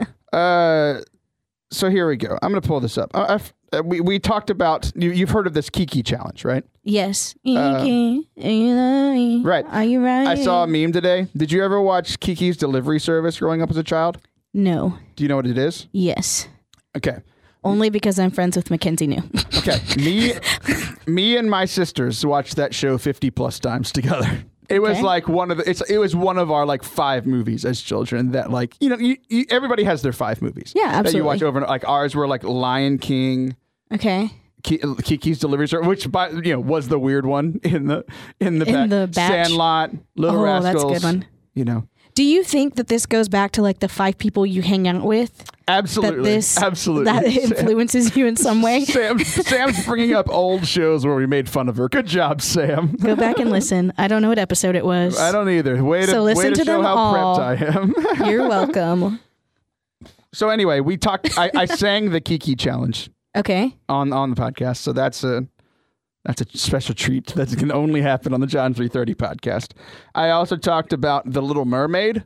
So here we go. I'm going to pull this up. We talked about, you've heard of this Kiki challenge, right? Yes. Right. Are you right? I saw a meme today. Did you ever watch Kiki's Delivery Service growing up as a child? No. Do you know what it is? Yes. Okay. Only because I'm friends with Mackenzie New. Okay. Me and my sisters watched that show 50 plus times together. It was like it was one of our like 5 movies as children that like, everybody has their 5 movies. Yeah, absolutely. That you watch over and like ours were like Lion King. Okay. Kiki's Delivery Service, which was the weird one in the batch. Sandlot, Little Rascals. That's a good one. Do you think that this goes back to like the 5 people you hang out with? Absolutely. That influences you in some way? Sam's bringing up old shows where we made fun of her. Good job, Sam. Go back and listen. I don't know what episode it was. I don't either. Way to show them how all. prepped I am. You're welcome. So anyway, we talked. I sang the Kiki challenge. Okay. On the podcast. So that's a special treat that can only happen on the John 3:30 podcast. I also talked about The Little Mermaid.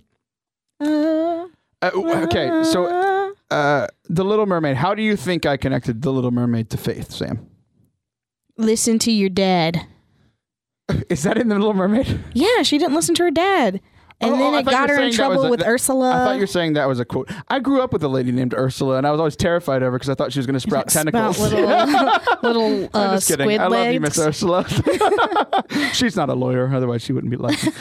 Okay, so The Little Mermaid. How do you think I connected The Little Mermaid to faith, Sam? Listen to your dad. Is that in The Little Mermaid? Yeah, she didn't listen to her dad. And then it got her in trouble with Ursula. I thought you were saying that was a quote. I grew up with a lady named Ursula, and I was always terrified of her because I thought she was going to sprout tentacles. Little I'm just kidding. squid I love you, legs. Miss Ursula. She's not a lawyer, otherwise she wouldn't be like me.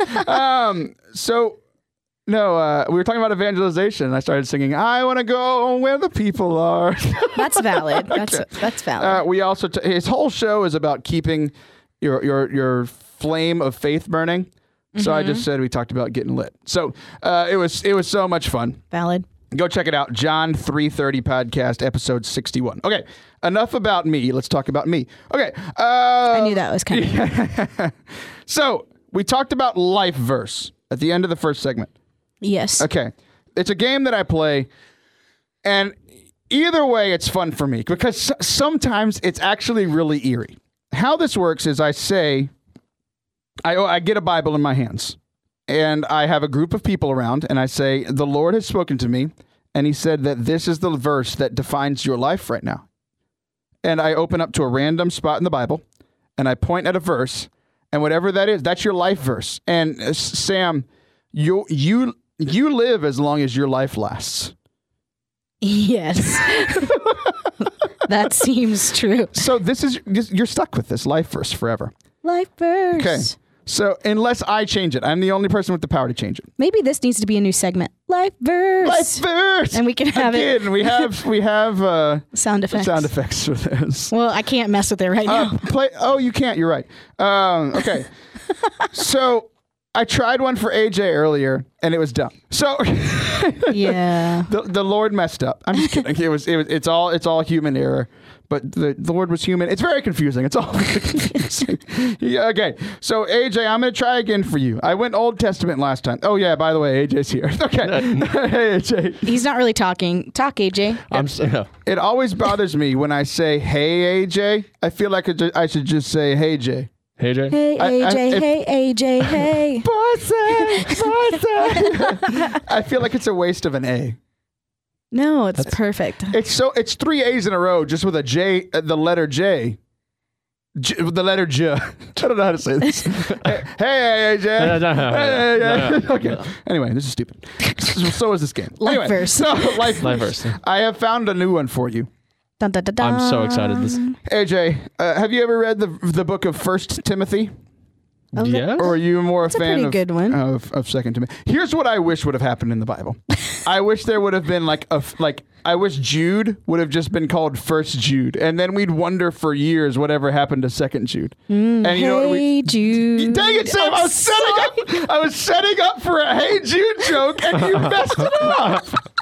We were talking about evangelization, and I started singing, I want to go where the people are. That's valid. That's valid. We also, his whole show is about keeping your flame of faith burning. So I just said we talked about getting lit. So it was so much fun. Valid. Go check it out. John 330 podcast, episode 61. Okay, enough about me. Let's talk about me. Okay. I knew that was coming. So we talked about Life Verse at the end of the first segment. Yes. Okay. It's a game that I play, and either way, it's fun for me because sometimes it's actually really eerie. How this works is I get a Bible in my hands, and I have a group of people around, and I say, the Lord has spoken to me, and he said that this is the verse that defines your life right now. And I open up to a random spot in the Bible, and I point at a verse, and whatever that is, that's your life verse. And Sam, you live as long as your life lasts. Yes. That seems true. So you're stuck with this life verse forever. Life verse. Okay. So unless I change it, I'm the only person with the power to change it. Maybe this needs to be a new segment. Life verse. Life verse. And we can have it. We have Sound effects. Sound effects for this. Well, I can't mess with it right now. Oh, you can't. You're right. Okay. So I tried one for AJ earlier, and it was dumb. So Yeah. the Lord messed up. I'm just kidding. It's all human error. But the Lord was human. It's very confusing. It's all very confusing. Yeah, okay. So AJ, I'm going to try again for you. I went Old Testament last time. Oh yeah, by the way, AJ's here. Okay. Hey AJ. He's not really talking. Talk, AJ. It always bothers me when I say, "Hey AJ." I feel like I should just say, "Hey Jay." Hey, Jay. Hey, AJ. Hey, AJ. Hey. Bossy. I feel like it's a waste of an A. No, it's perfect. It's 3 A's in a row just with a J, the letter J. The letter J. I don't know how to say this. Hey, AJ. Okay. Anyway, this is stupid. So is this game. Life verse. So, life Life verse. verse. I have found a new one for you. Dun, dun, dun, dun. I'm so excited. AJ, have you ever read the book of 1 Timothy? Yes. Or are you more a fan pretty good one. of 2 Timothy? Here's what I wish would have happened in the Bible. I wish there would have been I wish Jude would have just been called 1 Jude, and then we'd wonder for years whatever happened to 2 Jude. And you know what Jude. Dang it, Sam! I was setting up for a Hey Jude joke, and you messed it up.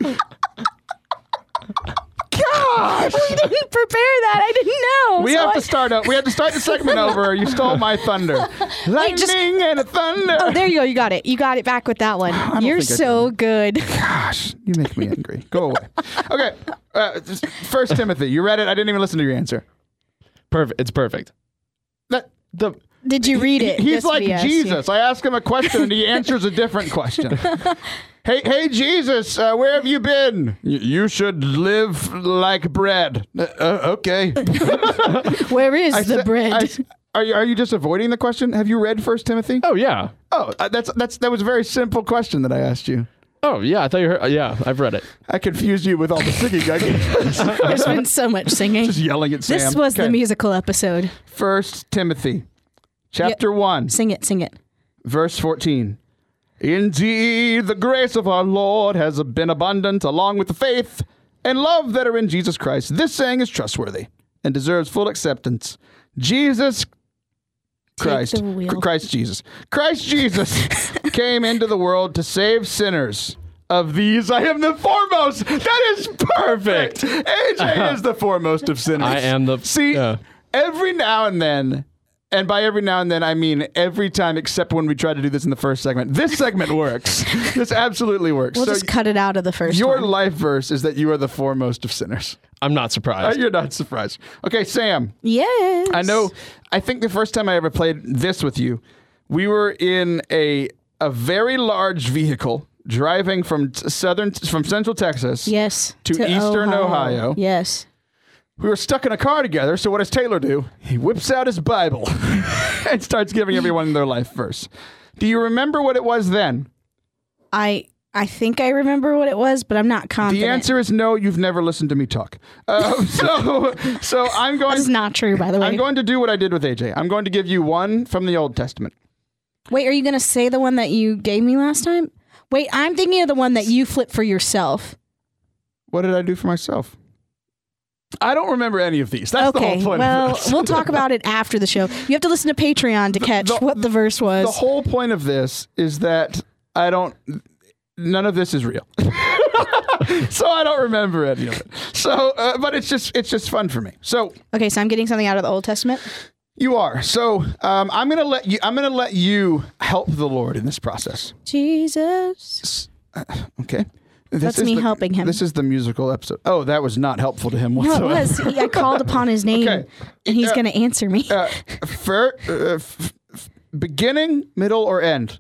Gosh! We didn't prepare that. I didn't know. We have to start the segment over. You stole my thunder. Lightning and a thunder. Oh, there you go. You got it. You got it back with that one. You're so good. Gosh, you make me angry. Go away. Okay. 1 Timothy. You read it. I didn't even listen to your answer. Perfect. It's perfect. Did you read it? He's This like BS. Jesus. I ask him a question and he answers a different question. Hey, Jesus, where have you been? You should live like bread. Okay. Where is the bread? Are you just avoiding the question? Have you read 1 Timothy? Oh, yeah. Oh, that was a very simple question that I asked you. Oh, yeah. I thought you heard. Yeah, I've read it. I confused you with all the singing. There's been so much singing. Just yelling at Sam. This was the musical episode. 1 Timothy, chapter 1. Sing it. Verse 14. Indeed, the grace of our Lord has been abundant, along with the faith and love that are in Jesus Christ. This saying is trustworthy and deserves full acceptance. Christ Jesus came into the world to save sinners. Of these, I am the foremost. That is perfect. AJ is the foremost of sinners. I am the... See, every now and then, and by every now and then, I mean every time except when we try to do this in the first segment. This segment works. This absolutely works. We'll just cut it out of the first Your one. life verse is that you are the foremost of sinners. I'm not surprised. You're not surprised. Okay, Sam. Yes. I think the first time I ever played this with you, we were in a very large vehicle driving from Central Texas to Eastern Ohio. Yes. We were stuck in a car together, so what does Taylor do? He whips out his Bible and starts giving everyone their life verse. Do you remember what it was then? I think I remember what it was, but I'm not confident. The answer is no, you've never listened to me talk. So I'm going... That's not true, by the way. I'm going to do what I did with AJ. I'm going to give you one from the Old Testament. Wait, are you going to say the one that you gave me last time? Wait, I'm thinking of the one that you flipped for yourself. What did I do for myself? I don't remember any of these. That's the whole point well, of this. we'll talk about it after the show. You have to listen to Patreon to catch what the verse was. The whole point of this is that none of this is real. So I don't remember any of it. So, but it's just fun for me. So Okay, so I'm getting something out of the Old Testament. you are. So I'm gonna let you help the Lord in this process. Jesus. Okay. That's me helping him. This is the musical episode. Oh, that was not helpful to him No, whatsoever. it was. I called upon his name, Okay. and he's going to answer me. Beginning, middle, or end?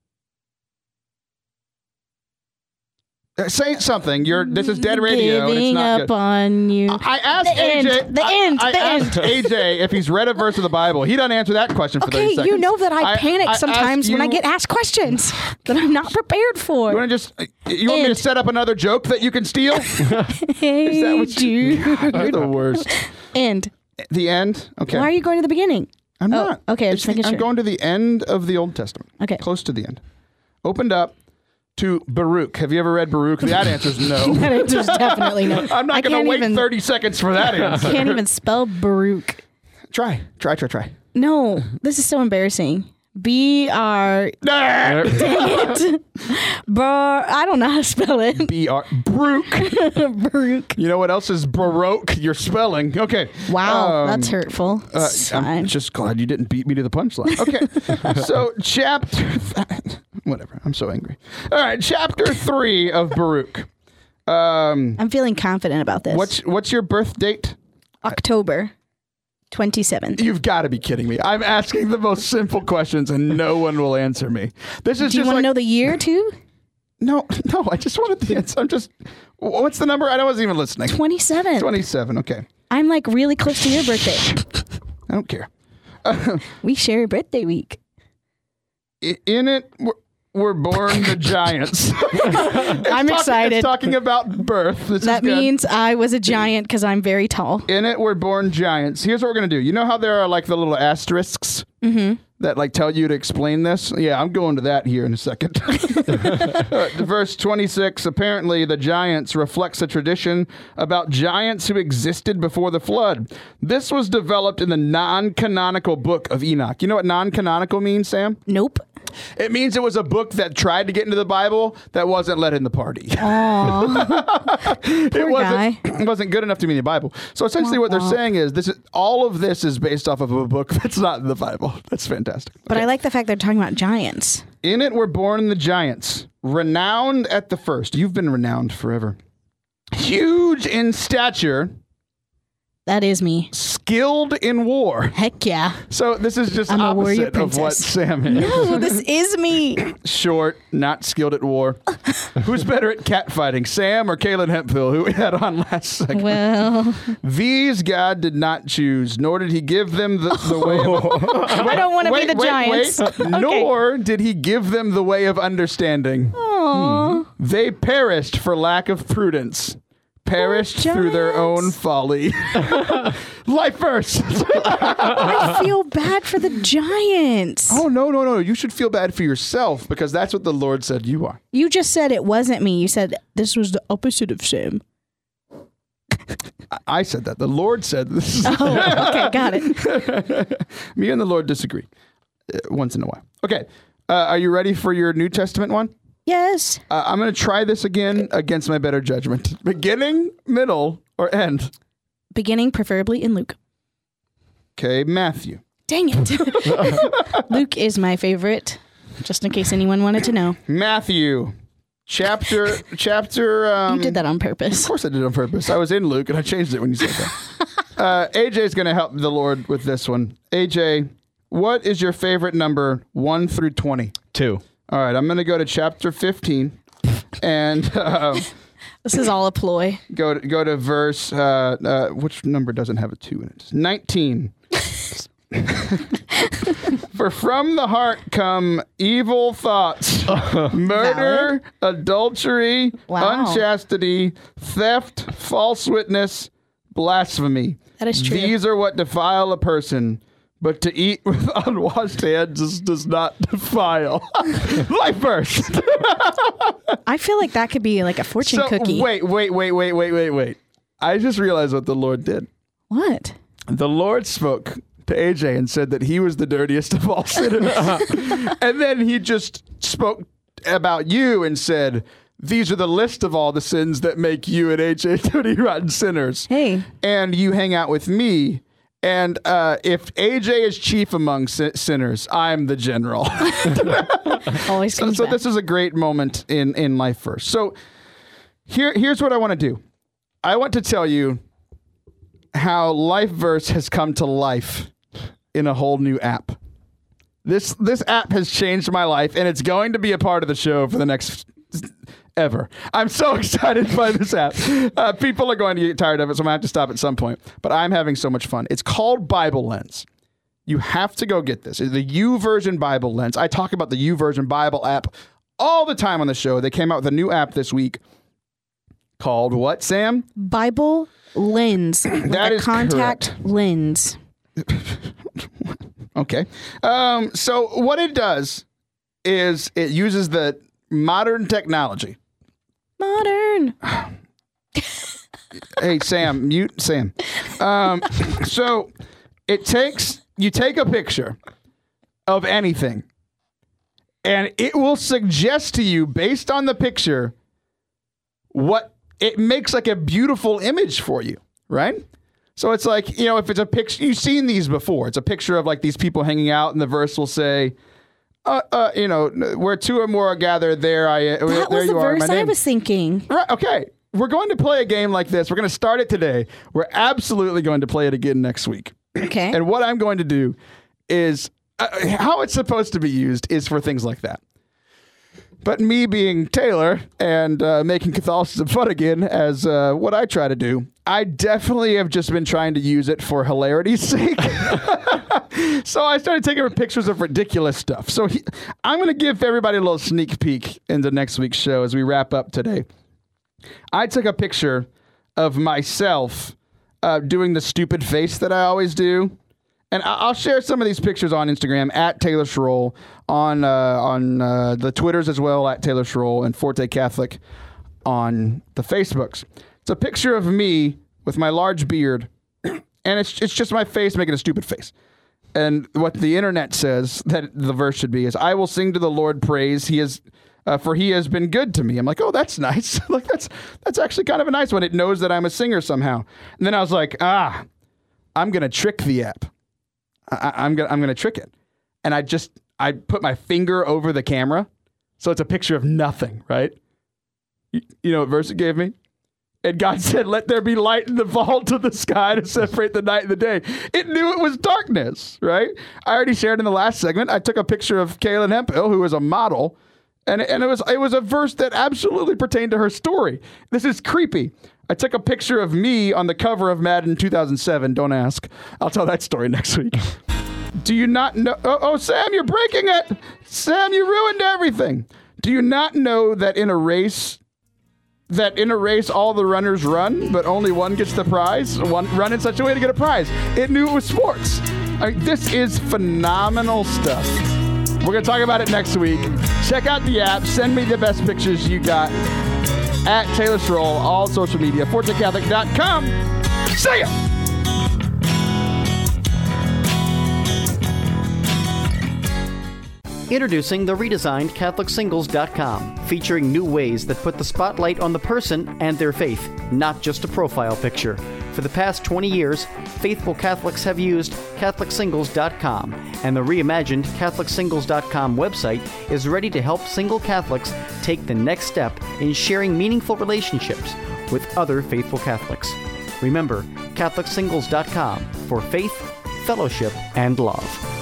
Say something. This is dead radio, and it's Giving not up good. on you. I asked The end, AJ. the end, I the asked AJ if he's read a verse of the Bible. He doesn't answer that question for 30 Okay, seconds. you know that I panic asked sometimes when I you- get asked questions that I'm not prepared for. You want to just? You want me to End. set up another joke that you can steal? Hey, that what Jude. You're the worst. End. The end. Okay. Why are you going to the beginning? I'm not. okay, It's just making I'm sure. going to the end of the Old Testament. Okay. Close to the end. Opened up to Baruch. Have you ever read Baruch? That answer's no. That answer's definitely no. I'm not going to wait 30 seconds for that answer. Can't even spell Baruch. Try. No, this is so embarrassing. B-R... Nah. I don't know how to spell it. B-R. Baruch. Baruch. You know what else is Baroque? Your spelling. Okay. Wow, that's hurtful. I'm Fine. just glad you didn't beat me to the punchline. Okay. So chapter... Whatever. I'm so angry. All right. Chapter 3 of Baruch. I'm feeling confident about this. What's your birth date? October 27th. You've got to be kidding me. I'm asking the most simple questions and no one will answer me. This is Do you just want to like... know the year too? No, I just wanted the answer. What's the number? I wasn't even listening. 27. 27, okay. I'm like really close to your birthday. I don't care. We share a birthday week. In it were born the giants. I'm excited. It's talking about birth. That means I was a giant because I'm very tall. In it were born giants. Here's what we're going to do. You know how there are like the little asterisks that like tell you to explain this? Yeah, I'm going to that here in a second. Verse 26, apparently the giants reflects a tradition about giants who existed before the flood. This was developed in the non-canonical book of Enoch. You know what non-canonical means, Sam? Nope. It means it was a book that tried to get into the Bible that wasn't let in the party. It wasn't good enough to be in the Bible. So essentially what they're saying is all of this is based off of a book that's not in the Bible. That's fantastic. But I like the fact they're talking about giants. In it were born the giants, renowned at the first. You've been renowned forever. Huge in stature, That is me. skilled in war. Heck yeah. So this is just I'm a warrior opposite of what princess. Sam is. No, this is me. Short, not skilled at war. Who's better at catfighting, Sam or Kaylin Hemphill, who we had on last segment? Well, These God did not choose, nor did he give them the way of... I don't want to be the giants. Wait. Nor did he give them the way of understanding. Aw. They perished for lack of prudence. Perished through their own folly. Life first. I feel bad for the giants. Oh, no. You should feel bad for yourself because that's what the Lord said you are. You just said it wasn't me. You said this was the opposite of Sam. I said that. The Lord said this. Oh, okay, got it. Me and the Lord disagree once in a while. Okay. Are you ready for your New Testament one? Yes. I'm going to try this again against my better judgment. Beginning, middle, or end? Beginning preferably in Luke. Okay, Matthew. Dang it. Luke is my favorite, just in case anyone wanted to know. Matthew, chapter. You did that on purpose. Of course I did it on purpose. I was in Luke and I changed it when you said that. AJ's going to help the Lord with this one. AJ, what is your favorite number 1 through 20? 2. All right, I'm going to go to chapter 15 and This is all a ploy. go to verse, which number doesn't have a 2 in it? 19. For from the heart come evil thoughts, murder, adultery, Wow. unchastity, theft, false witness, blasphemy. That is true. These are what defile a person. But to eat with unwashed hands does not defile. Life first. I feel like that could be like a fortune cookie. Wait. I just realized what the Lord did. What? The Lord spoke to AJ and said that he was the dirtiest of all sinners. And then he just spoke about you and said, these are the list of all the sins that make you and AJ dirty, rotten sinners. Hey. And you hang out with me. And if AJ is chief among sinners, I'm the general. Always comes So back. this is a great moment in life verse. So here's what I want to do. I want to tell you how Life Verse has come to life in a whole new app. This app has changed my life, and it's going to be a part of the show for the next ever. I'm so excited by this app. People are going to get tired of it, so I'm going to have to stop at some point. But I'm having so much fun. It's called Bible Lens. You have to go get this. It's the YouVersion Bible Lens. I talk about the YouVersion Bible app all the time on the show. They came out with a new app this week called what, Sam? Bible Lens. That is contact correct. lens. Okay. So what it does is it uses the modern technology. Modern. Hey, Sam, mute Sam. So you take a picture of anything, and it will suggest to you, based on the picture, what it makes like a beautiful image for you, right? So it's like, if it's a picture, you've seen these before. It's a picture of like these people hanging out, and the verse will say, where two or more are gathered, there That was the verse I was thinking. Right, okay. We're going to play a game like this. We're going to start it today. We're absolutely going to play it again next week. Okay. And what I'm going to do is, how it's supposed to be used is for things like that. But me being Taylor and making Catholicism fun again, as what I try to do, I definitely have just been trying to use it for hilarity's sake. So I started taking pictures of ridiculous stuff. So I'm going to give everybody a little sneak peek into next week's show as we wrap up today. I took a picture of myself doing the stupid face that I always do. And I'll share some of these pictures on Instagram at Taylor Schroll, on the Twitters as well at Taylor Schroll, and Forte Catholic on the Facebooks. It's a picture of me with my large beard, and it's just my face making a stupid face. And what the internet says that the verse should be is, "I will sing to the Lord praise. For he has been good to me." I'm like, oh, that's nice. Like that's actually kind of a nice one. It knows that I'm a singer somehow. And then I was like, I'm gonna trick the app. I'm gonna trick it. And I put my finger over the camera, so it's a picture of nothing, right? You know what verse it gave me? And God said, "Let there be light in the vault of the sky to separate the night and the day." It knew it was darkness, right? I already shared in the last segment. I took a picture of Kaylin Hemphill, who was a model, and it was a verse that absolutely pertained to her story. This is creepy. I took a picture of me on the cover of Madden 2007. Don't ask. I'll tell that story next week. Do you not know? Oh, Sam, you're breaking it. Sam, you ruined everything. Do you not know that in a race, all the runners run, but only one gets the prize? One run in such a way to get a prize. It knew it was sports. This is phenomenal stuff. We're going to talk about it next week. Check out the app. Send me the best pictures you got at Taylor Schroll, all social media, ForteCatholic.com. See ya! Introducing the redesigned CatholicSingles.com, featuring new ways that put the spotlight on the person and their faith, not just a profile picture. For the past 20 years, faithful Catholics have used CatholicSingles.com, and the reimagined CatholicSingles.com website is ready to help single Catholics take the next step in sharing meaningful relationships with other faithful Catholics. Remember, CatholicSingles.com for faith, fellowship, and love.